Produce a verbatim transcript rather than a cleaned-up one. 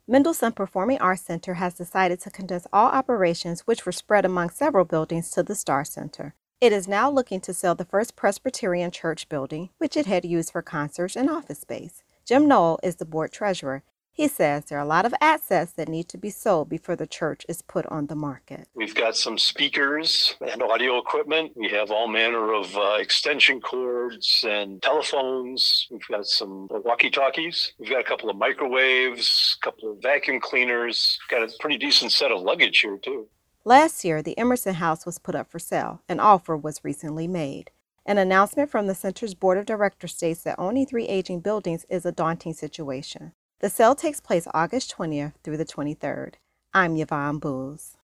Mendelssohn Performing Arts Center has decided to condense all operations, which were spread among several buildings, to the Star Center. It is now looking to sell the First Presbyterian Church building, which it had used for concerts and office space. Jim Knoll is the board treasurer. He says there are a lot of assets that need to be sold before the church is put on the market. We've got some speakers and audio equipment. We have all manner of uh, extension cords and telephones. We've got some walkie-talkies. We've got a couple of microwaves, a couple of vacuum cleaners. Got a pretty decent set of luggage here, too. Last year, the Emerson House was put up for sale. An offer was recently made. An announcement from the center's board of directors states that owning three aging buildings is a daunting situation. The sale takes place August twentieth through the twenty-third. I'm Yvonne Booz.